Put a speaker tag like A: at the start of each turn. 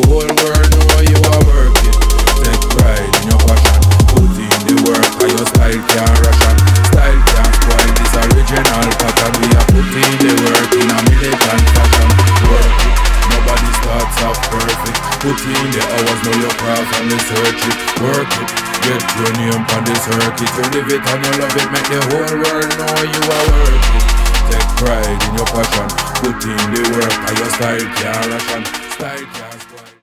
A: whole world know you are working. Take pride in your passion. Put in the work and your style can't ration. Style can't spoil this original pattern. We are putting the work in a militant fashion. Work it, nobody starts off perfect. Put in the hours, know your craft and research it. Work it, get your name on the circuit. You live it and you love it, make the whole world know you are working. Take pride in your passion. Put in the work and your style can't ration. Style can't